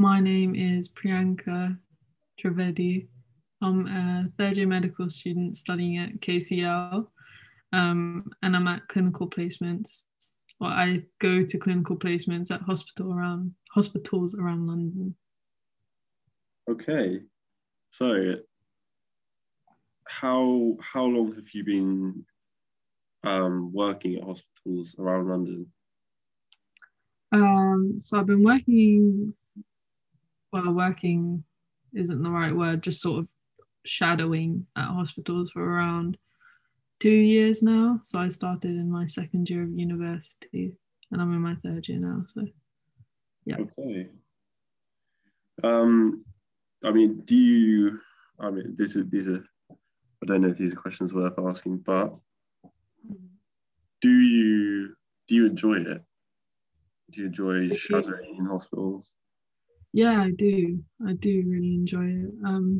My name is Priyanka Trivedi. I'm a third year medical student studying at KCL, and I'm at clinical placements. Well, I go to clinical placements at hospitals around London. Okay. So how long have you been working at hospitals around London? So I've been working. Well, working isn't the right word. Just sort of shadowing at hospitals for around 2 years now. So I started in my second year of university, and I'm in my third year now. So yeah. Okay. Um, I mean, do you? I mean, these are. I don't know if these are questions worth asking, but do you enjoy it? Do you enjoy shadowing in hospitals? Yeah, I do. I do really enjoy it.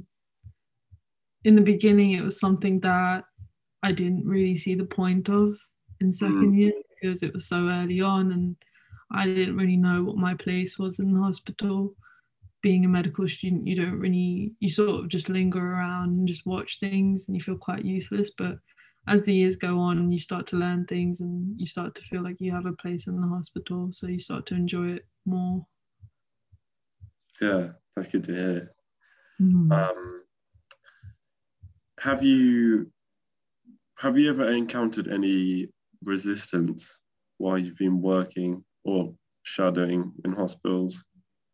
In the beginning, it was something that I didn't really see the point of in Mm, second year because it was so early on, and I didn't really know what my place was in the hospital. Being a medical student, you don't really, you sort of just linger around and just watch things and you feel quite useless. But as the years go on, you start to learn things and you start to feel like you have a place in the hospital. So you start to enjoy it more. yeah, that's good to hear. Mm. Um, have you have you ever encountered any resistance while you've been working or shadowing in hospitals?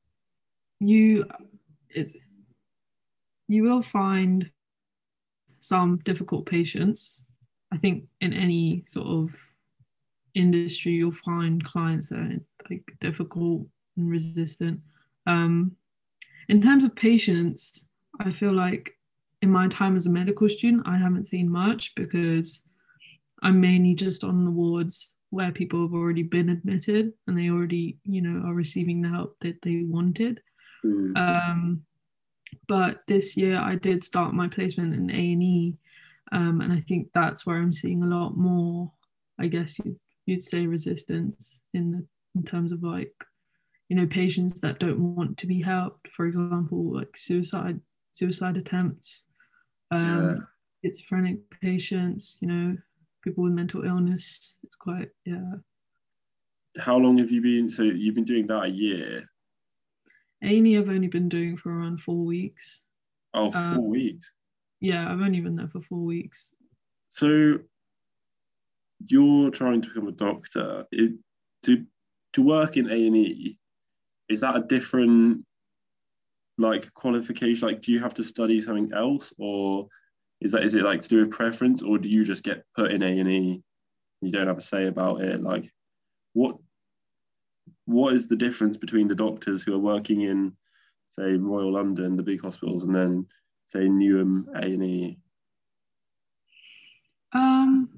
You, it's, you will find some difficult patients. I think in any sort of industry, you'll find clients that are like difficult and resistant. Um, in terms of patients, I feel like in my time as a medical student, I haven't seen much because I'm mainly just on the wards where people have already been admitted and they already, are receiving the help that they wanted. Mm, Um, but this year I did start my placement in A&E, and I think that's where I'm seeing a lot more, I guess you'd say, resistance in terms of like, patients that don't want to be helped, for example, like suicide attempts, yeah. um, schizophrenic patients, people with mental illness. It's quite, yeah. How long have you been? So you've been doing that a year? A&E I've only been doing for around 4 weeks. Oh, Um, 4 weeks. yeah, I've only been there for 4 weeks. So you're trying to become a doctor. To to work in A&E, is that a different like qualification? Like, do you have to study something else, or is it like to do with preference, or do you just get put in A&E? You don't have a say about it. Like, what what is the difference between the doctors who are working in, say, Royal London, the big hospitals, and then say Newham A&E? Um,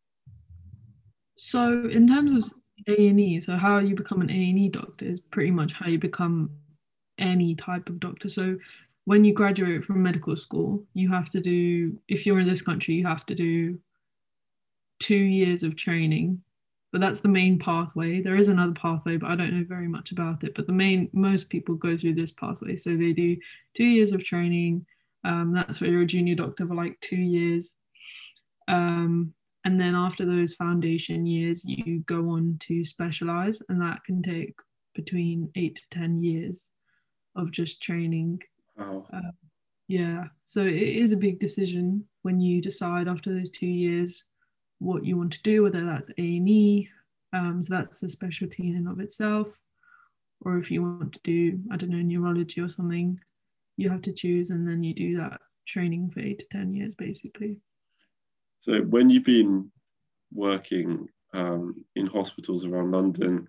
so in terms of A&E, so how you become an A&E doctor is pretty much how you become any type of doctor. So when you graduate from medical school, you have to do, if you're in this country, you have to do 2 years of training. But that's the main pathway. There is another pathway, but I don't know very much about it. But most people go through this pathway. So they do 2 years of training. That's where you're a junior doctor for like 2 years. And then after those foundation years, you go on to specialize, and that can take between 8 to 10 years of just training. Wow. Uh, yeah, so it is a big decision when you decide after those 2 years what you want to do, whether that's A&E, so that's the specialty in and of itself, or if you want to do, I don't know, neurology or something, you have to choose, and then you do that training for 8 to 10 years, basically. So when you've been working in hospitals around London,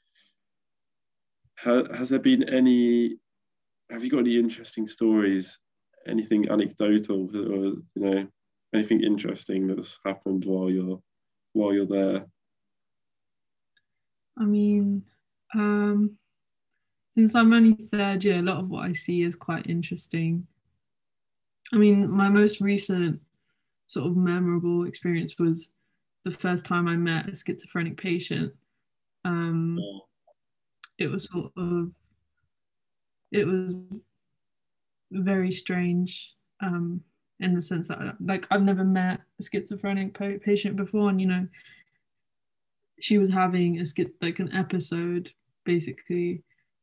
has there been any? Have you got any interesting stories? Anything anecdotal, or anything interesting that's happened while you're there? I mean, um, since I'm only third year, a lot of what I see is quite interesting. I mean, my most recent sort of memorable experience was the first time I met a schizophrenic patient. Um, Oh, it was sort of it was very strange, in the sense that, like, I've never met a schizophrenic patient before, and she was having like an episode, basically.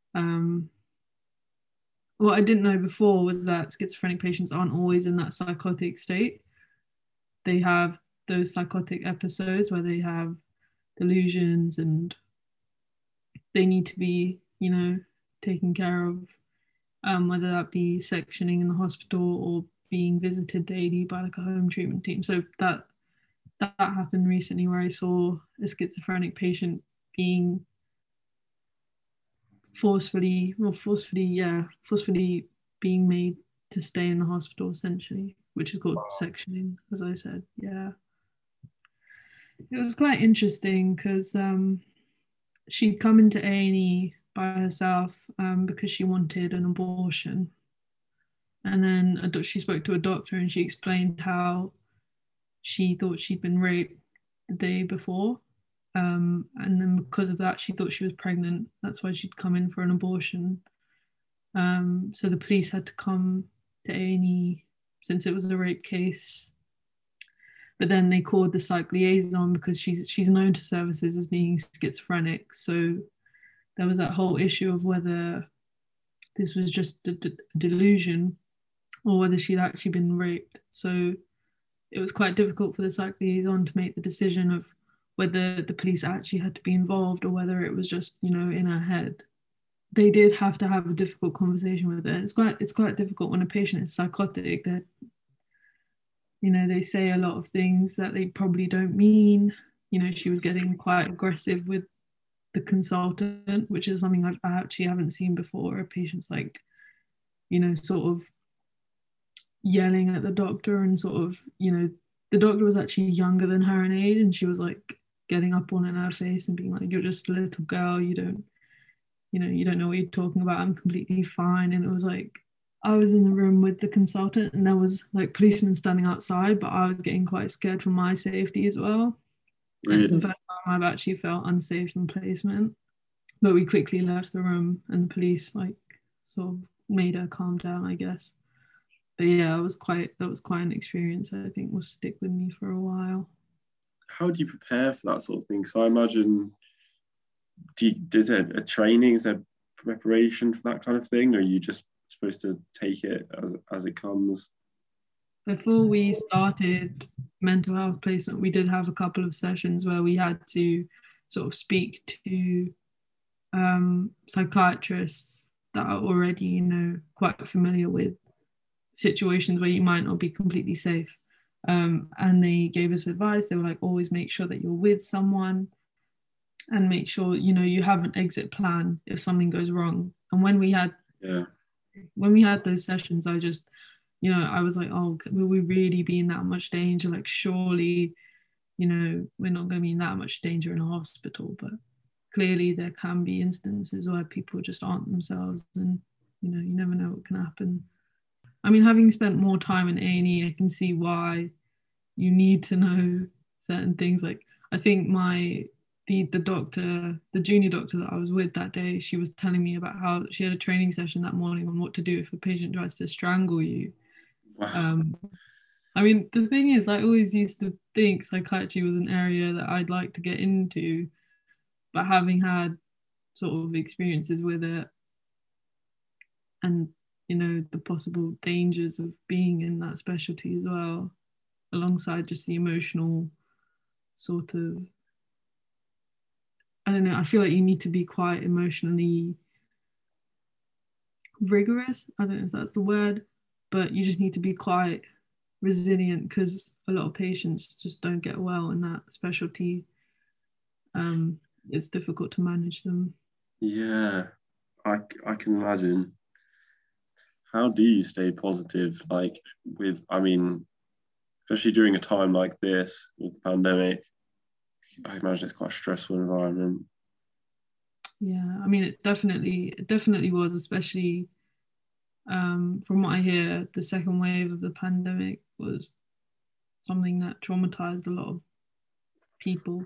What I didn't know before was that schizophrenic patients aren't always in that psychotic state. They have those psychotic episodes where they have delusions, and they need to be, taken care of, whether that be sectioning in the hospital or being visited daily by like a home treatment team. So that happened recently, where I saw a schizophrenic patient being forcefully being made to stay in the hospital, essentially, which is called sectioning, as I said. Yeah, it was quite interesting because she'd come into A&E by herself, because she wanted an abortion. And then she spoke to a doctor, and she explained how she thought she'd been raped the day before. And then because of that, she thought she was pregnant. That's why she'd come in for an abortion. So the police had to come to A&E since it was a rape case. But then they called the psych liaison because she's known to services as being schizophrenic. So there was that whole issue of whether this was just a delusion or whether she'd actually been raped. So it was quite difficult for the psych liaison to make the decision of whether the police actually had to be involved or whether it was just, in her head. They did have to have a difficult conversation with her. It's quite difficult when a patient is psychotic. That they say a lot of things that they probably don't mean. She was getting quite aggressive with the consultant, which is something I actually haven't seen before. A patient's like, sort of yelling at the doctor, and sort of, the doctor was actually younger than her in age, and she was like getting up on in her face and being like, "You're just a little girl, you don't know what you're talking about, I'm completely fine." And it was like, I was in the room with the consultant, and there was like policemen standing outside, but I was getting quite scared for my safety as well. Really? It's the first time I've actually felt unsafe in placement. But we quickly left the room, and the police like sort of made her calm down, I guess. But yeah, that was quite an experience I think will stick with me for a while. How do you prepare for that sort of thing? So I imagine, is there a training, is there preparation for that kind of thing, or are you just supposed to take it as it comes? Before we started mental health placement, we did have a couple of sessions where we had to sort of speak to psychiatrists that are already, quite familiar with situations where you might not be completely safe. And they gave us advice. They were like, always make sure that you're with someone, and make sure, you have an exit plan if something goes wrong. And when we had those sessions, I just, I was like, oh, will we really be in that much danger? Like, surely, we're not going to be in that much danger in a hospital. But clearly there can be instances where people just aren't themselves, and, you never know what can happen. I mean, having spent more time in A&E, I can see why you need to know certain things. Like, I think the junior doctor that I was with that day, she was telling me about how she had a training session that morning on what to do if a patient tries to strangle you. Wow. I mean, the thing is, I always used to think psychiatry was an area that I'd like to get into, but having had sort of experiences with it, and the possible dangers of being in that specialty as well, alongside just the emotional sort of, I don't know, I feel like you need to be quite emotionally rigorous. I don't know if that's the word, but you just need to be quite resilient, because a lot of patients just don't get well in that specialty. It's difficult to manage them. Yeah, I can imagine. How do you stay positive, like especially during a time like this with the pandemic? I imagine it's quite a stressful environment. Yeah, I mean, it definitely was, especially from what I hear, the second wave of the pandemic was something that traumatized a lot of people.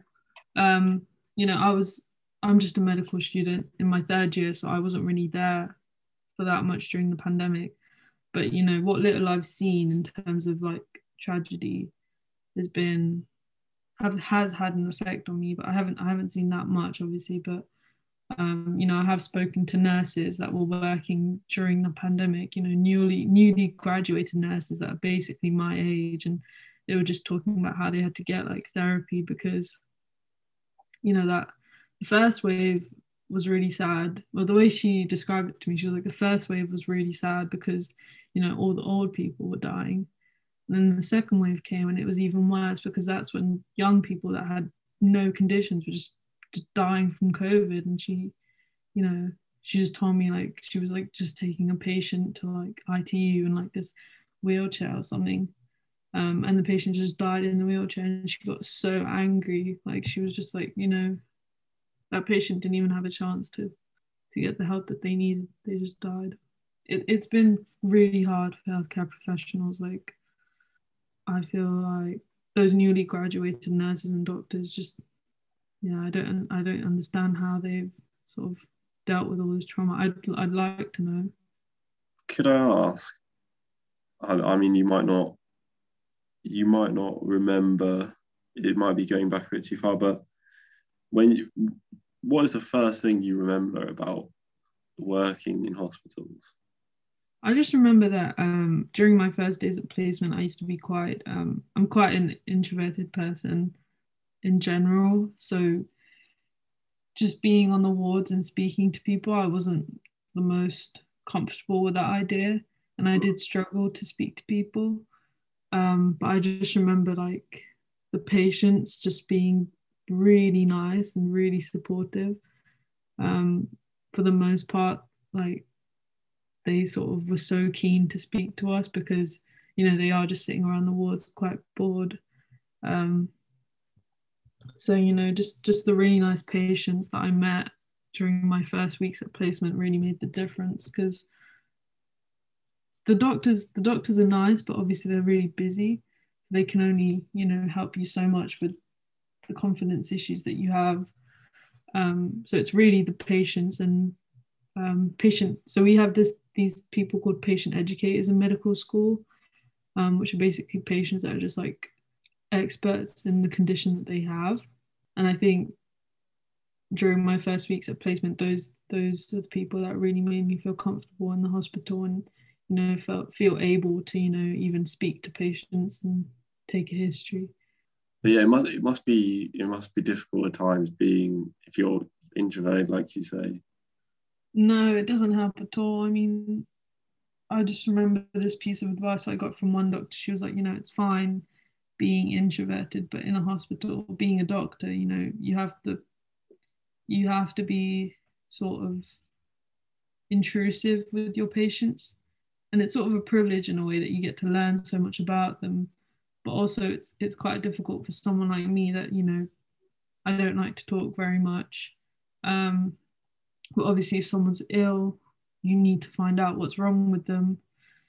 I'm just a medical student in my third year, so I wasn't really there for that much during the pandemic. But you know, what little I've seen in terms of like tragedy has been has had an effect on me. But I haven't seen that much, obviously. But you know, I have spoken to nurses that were working during the pandemic. You know, newly graduated nurses that are basically my age, and they were just talking about how they had to get like therapy because, you know, that the first wave was really sad. Well, the way she described it to me, she was like, the first wave was really sad because, you know, all the old people were dying. And then the second wave came and it was even worse because that's when young people that had no conditions were just dying from COVID. And she, you know, she just told me like she was like just taking a patient to like ITU in like this wheelchair or something. And the patient just died in the wheelchair and she got so angry. Like she was just like, you know, that patient didn't even have a chance to get the help that they needed. They just died. It's been really hard for healthcare professionals. Like I feel like those newly graduated nurses and doctors just, yeah, I don't understand how they've sort of dealt with all this trauma. I'd like to know. Could I ask? I mean, you might not remember. It might be going back a bit too far, but what is the first thing you remember about working in hospitals? I just remember that during my first days at placement, I used to be quite, I'm quite an introverted person in general. So just being on the wards and speaking to people, I wasn't the most comfortable with that idea. And I did struggle to speak to people. But I just remember like the patients just being really nice and really supportive. Um, for the most part, like they sort of were so keen to speak to us because, you know, they are just sitting around the wards quite bored. Um, so, you know, just the really nice patients that I met during my first weeks at placement really made the difference because the doctors are nice, but obviously they're really busy. So they can only, you know, help you so much with the confidence issues that you have. So it's really the patients and patient. So we have these people called patient educators in medical school, which are basically patients that are just like experts in the condition that they have. And I think during my first weeks at placement, those are the people that really made me feel comfortable in the hospital and, you know, feel able to, you know, even speak to patients and take a history. But yeah, it must be difficult at times being if you're introverted, like you say. No, it doesn't help at all. I mean, I just remember this piece of advice I got from one doctor. She was like, you know, it's fine being introverted, but in a hospital, being a doctor, you know, you have to be sort of intrusive with your patients. And it's sort of a privilege in a way that you get to learn so much about them. But also it's quite difficult for someone like me that, you know, I don't like to talk very much. Um, but obviously if someone's ill, you need to find out what's wrong with them.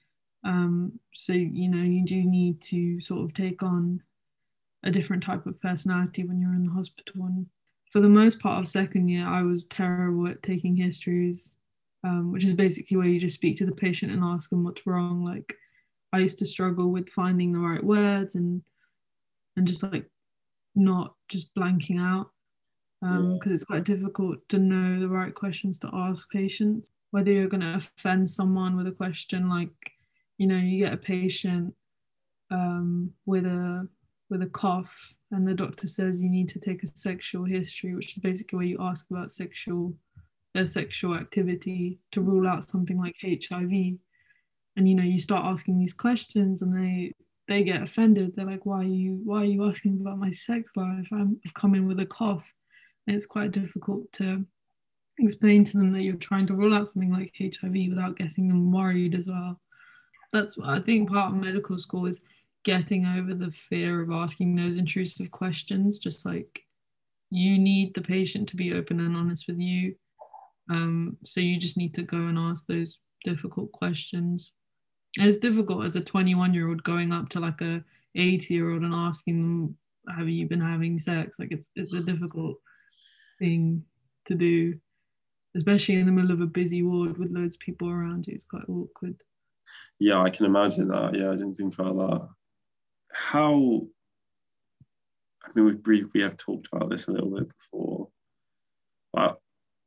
So, you know, you do need to sort of take on a different type of personality when you're in the hospital. And for the most part of second year, I was terrible at taking histories, which is basically where you just speak to the patient and ask them what's wrong. Like I used to struggle with finding the right words and just like not just blanking out Yeah. because it's quite difficult to know the right questions to ask patients. Whether you're going to offend someone with a question like, you know, you get a patient with a cough, and the doctor says you need to take a sexual history, which is basically where you ask about their sexual activity to rule out something like HIV. And you know, you start asking these questions, and they get offended. They're like, why are you asking about my sex life? I've come in with a cough, and it's quite difficult to explain to them that you're trying to rule out something like HIV without getting them worried as well. That's what I think part of medical school is getting over the fear of asking those intrusive questions. Just like you need the patient to be open and honest with you. So you just need to go and ask those difficult questions. And it's difficult as a 21-year-old going up to like a 80-year-old and asking them, have you been having sex? Like it's a difficult thing to do. especially in the middle of a busy ward with loads of people around you. It's quite awkward. Yeah, I can imagine that. Yeah, I didn't think about that. How, I mean, we have talked about this a little bit before, but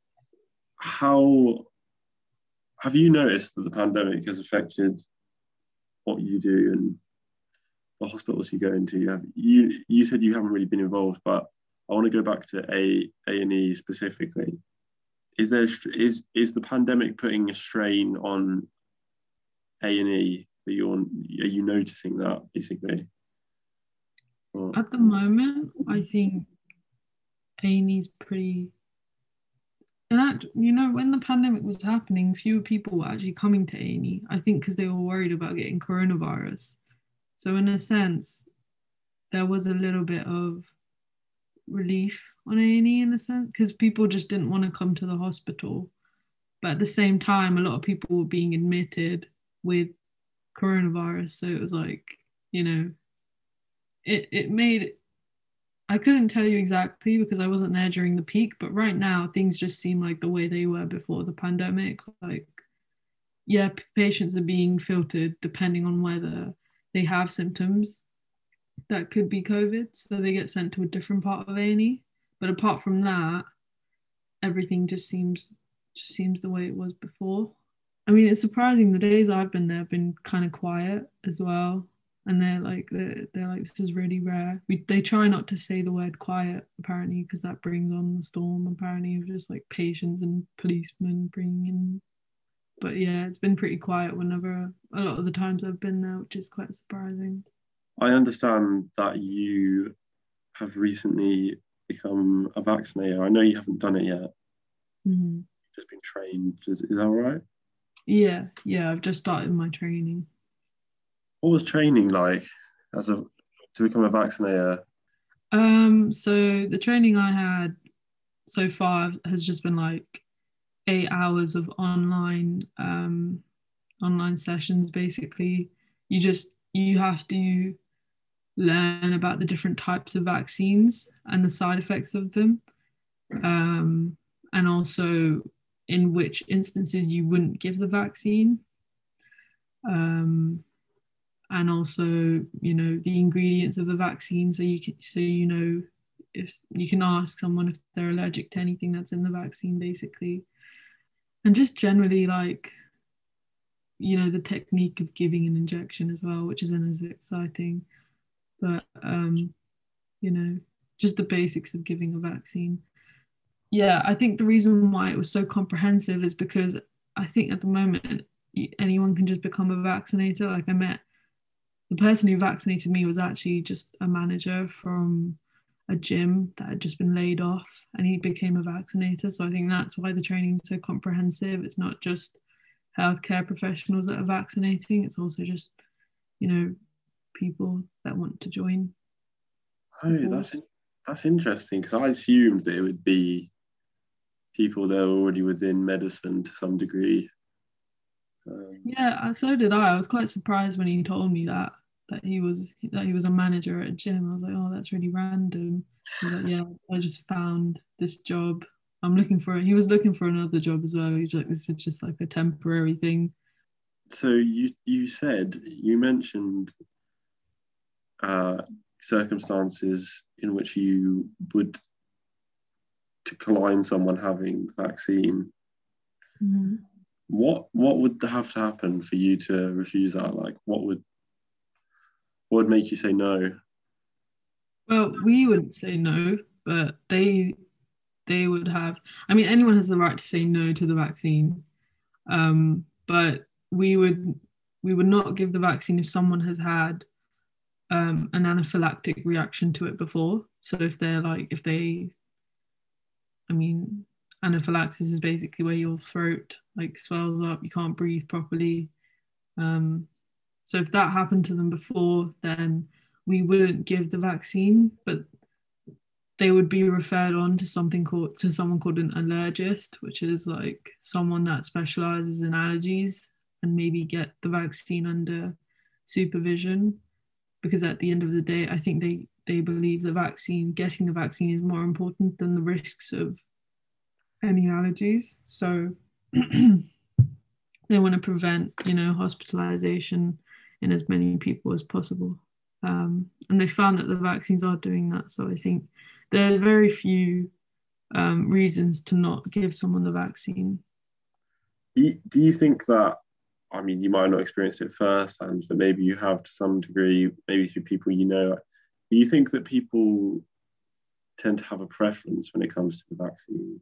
how have you noticed that the pandemic has affected what you do and the hospitals you go into? You said you haven't really been involved, but I want to go back to A&E specifically. Is the pandemic putting a strain on A&E? Are you noticing that basically? Or, At the moment, I think A&E's pretty. And when the pandemic was happening, fewer people were actually coming to A&E. I think because they were worried about getting coronavirus. So in a sense, there was a little bit of relief on A&E in a sense because people just didn't want to come to the hospital. But at the same time, a lot of people were being admitted with coronavirus. So it was like, it made, I couldn't tell you exactly because I wasn't there during the peak, but right now things just seem like the way they were before the pandemic. Like, yeah, patients are being filtered depending on whether they have symptoms that could be COVID, so they get sent to a different part of A&E. But apart from that, everything just seems the way it was before. I mean, it's surprising. The days I've been there have been kind of quiet as well, and they're like this is really rare. They try not to say the word quiet apparently because that brings on the storm apparently of just like patients and policemen bringing in. But yeah, it's been pretty quiet whenever a lot of the times I've been there, which is quite surprising. I understand that you have recently become a vaccinator. I know you haven't done it yet. Mm-hmm. You've just been trained. Is that right? Yeah, I've just started my training. What was training like to become a vaccinator? So the training I had so far has just been like 8 hours of online sessions basically. You have to learn about the different types of vaccines and the side effects of them, and also in which instances you wouldn't give the vaccine, um, and also the ingredients of the vaccine, so if you can ask someone if they're allergic to anything that's in the vaccine basically, and just generally like the technique of giving an injection as well, which isn't as exciting, but you know just the basics of giving a vaccine. Yeah, I think the reason why it was so comprehensive is because I think at the moment anyone can just become a vaccinator. Like, I met the person who vaccinated me was actually just a manager from a gym that had just been laid off, and he became a vaccinator. So I think that's why the training is so comprehensive. It's not just healthcare professionals that are vaccinating, it's also just people that want to join the Oh, force. that's interesting because I assumed that it would be people that are already within medicine to some degree. Yeah, so did I. I was quite surprised when he told me that he was a manager at a gym. I was like, oh, that's really random. He's like, yeah, I just found this job. I'm looking for it. He was looking for another job as well. He's like, this is just like a temporary thing. So you mentioned uh, circumstances in which you would decline someone having the vaccine. Mhm. What would have to happen for you to refuse that? Like, what would make you say no? Well, we wouldn't say no, but they would have. I mean, anyone has the right to say no to the vaccine, but we would not give the vaccine if someone has had an anaphylactic reaction to it before. So I mean, anaphylaxis is basically where your throat like swells up, you can't breathe properly. Um, so if that happened to them before, then we wouldn't give the vaccine, but they would be referred on to someone called an allergist, which is like someone that specializes in allergies, and maybe get the vaccine under supervision, because at the end of the day, I think they believe getting the vaccine is more important than the risks of any allergies. So they want to prevent, hospitalization in as many people as possible. And they found that the vaccines are doing that. So I think there are very few reasons to not give someone the vaccine. Do you think that, I mean, you might not experience it firsthand, but maybe you have to some degree, maybe through people you know. Do you think that people tend to have a preference when it comes to the vaccine?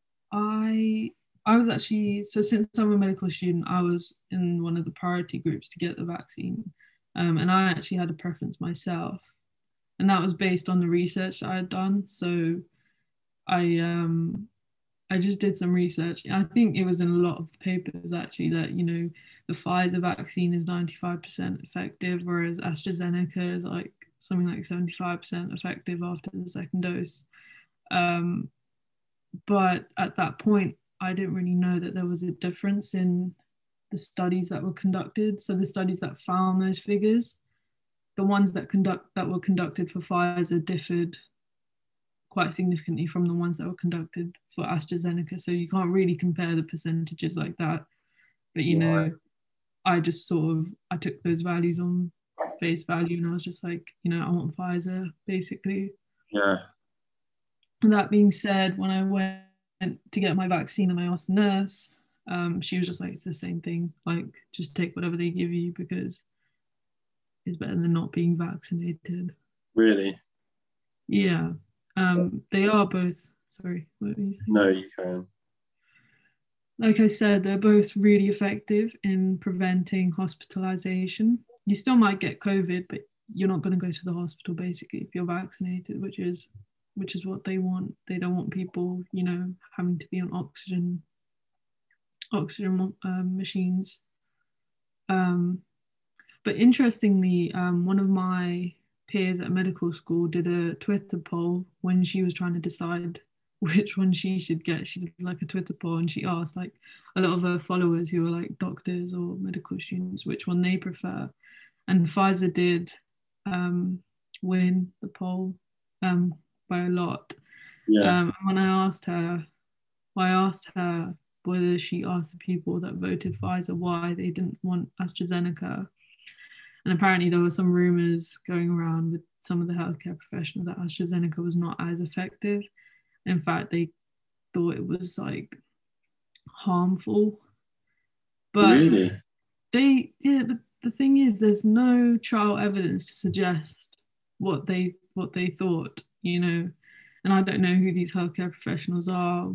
I was actually, so since I'm a medical student, I was in one of the priority groups to get the vaccine. And I actually had a preference myself. And that was based on the research I had done. So I I just did some research. I think it was in a lot of papers actually that, the Pfizer vaccine is 95% effective, whereas AstraZeneca is like something like 75% effective after the second dose. Um, but at that point, I didn't really know that there was a difference in the studies that were conducted. So the studies that found those figures, the ones that were conducted for Pfizer differed quite significantly from the ones that were conducted for AstraZeneca. So you can't really compare the percentages like that. But I just I took those values on face value, and I was just like, I want Pfizer basically. Yeah. And that being said, when I went to get my vaccine and I asked the nurse, she was just like, it's the same thing. Like, just take whatever they give you because it's better than not being vaccinated. Really? Yeah. They are both, sorry, what were you saying? No, you can. Like I said, they're both really effective in preventing hospitalization. You still might get COVID, but you're not going to go to the hospital basically if you're vaccinated, which is what they want. They don't want people, having to be on oxygen machines. But interestingly, one of my peers at medical school did a Twitter poll when she was trying to decide which one she should get. She did like a Twitter poll and she asked like a lot of her followers who are like doctors or medical students which one they prefer. And Pfizer did win the poll by a lot. Yeah. When I asked her whether she asked the people that voted Pfizer why they didn't want AstraZeneca. And apparently there were some rumors going around with some of the healthcare professionals that AstraZeneca was not as effective. In fact, they thought it was like harmful. But Really? the thing is there's no trial evidence to suggest what they thought, And I don't know who these healthcare professionals are,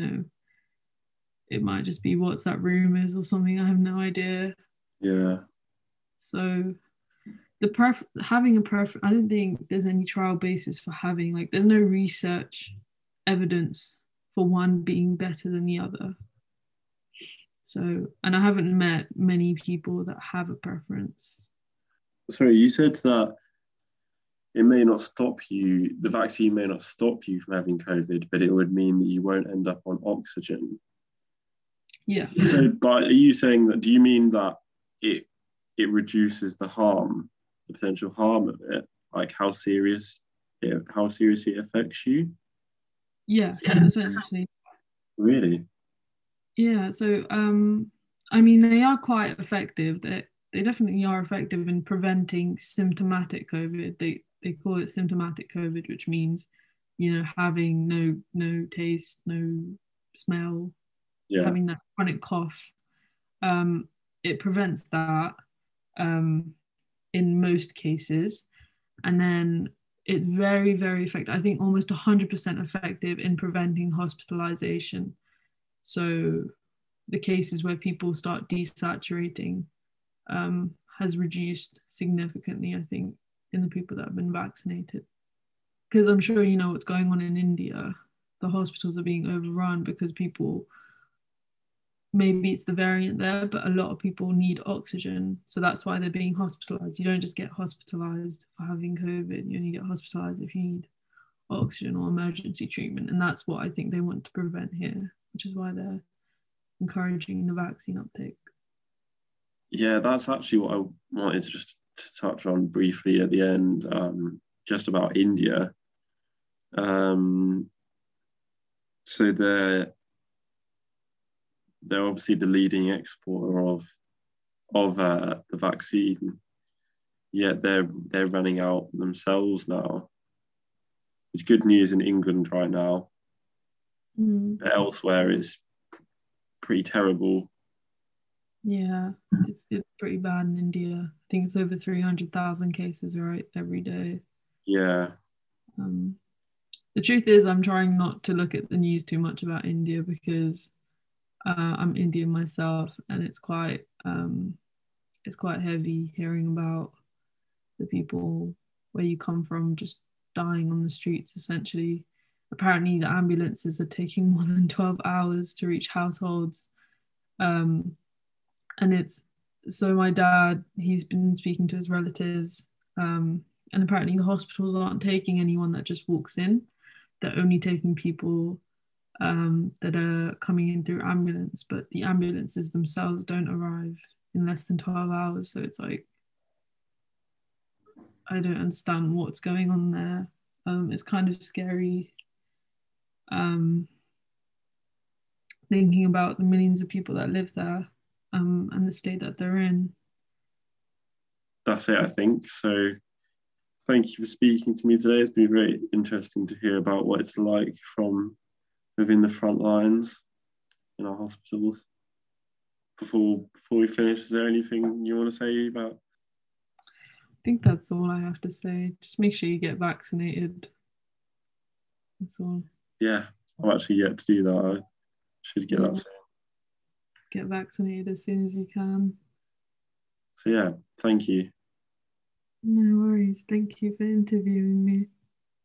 It might just be WhatsApp rumors or something. I have no idea. Yeah. So having a preference, I don't think there's any trial basis for having, like, there's no research evidence for one being better than the other. So, and I haven't met many people that have a preference. Sorry, you said that it may not stop you, the vaccine may not stop you from having COVID, but it would mean that you won't end up on oxygen. Yeah. So, but are you saying that, do you mean that it reduces the harm, the potential harm of it, like how seriously it affects you? Yeah, essentially. Really? Yeah. So, I mean, they are quite effective. They definitely are effective in preventing symptomatic COVID. They call it symptomatic COVID, which means, having no taste, no smell, having that chronic cough. It prevents that in most cases. And then it's very, very effective. I think almost 100% effective in preventing hospitalization. So the cases where people start desaturating has reduced significantly, I think, in the people that have been vaccinated. Because I'm sure you know what's going on in India. The hospitals are being overrun because people, maybe it's the variant there, but a lot of people need oxygen. So that's why they're being hospitalized. You don't just get hospitalized for having COVID. You only get hospitalized if you need oxygen or emergency treatment. And that's what I think they want to prevent here, which is why they're encouraging the vaccine uptake. Yeah, that's actually what I wanted to just to touch on briefly at the end, just about India. So they're obviously the leading exporter of the vaccine. Yet they're running out themselves now. It's good news in England right now. But elsewhere, it's pretty terrible. Yeah, it's pretty bad in India. I think it's over 300,000 cases every day. Yeah. The truth is, I'm trying not to look at the news too much about India because I'm Indian myself, and it's quite heavy hearing about the people where you come from just dying on the streets. Essentially, apparently the ambulances are taking more than 12 hours to reach households, and it's so my dad, he's been speaking to his relatives, and apparently the hospitals aren't taking anyone that just walks in. They're only taking people that are coming in through ambulance, but the ambulances themselves don't arrive in less than 12 hours. So it's like, I don't understand what's going on there. It's kind of scary thinking about the millions of people that live there, and the state that they're in. That's it, I think. So thank you for speaking to me today. It's been very interesting to hear about what it's like from within the front lines in our hospitals. Before we finish, is there anything you want to say about? I think that's all I have to say. Just make sure you get vaccinated. That's all. Yeah, I'm actually yet to do that. I should get that soon. Get vaccinated as soon as you can. So yeah, thank you. No worries. Thank you for interviewing me.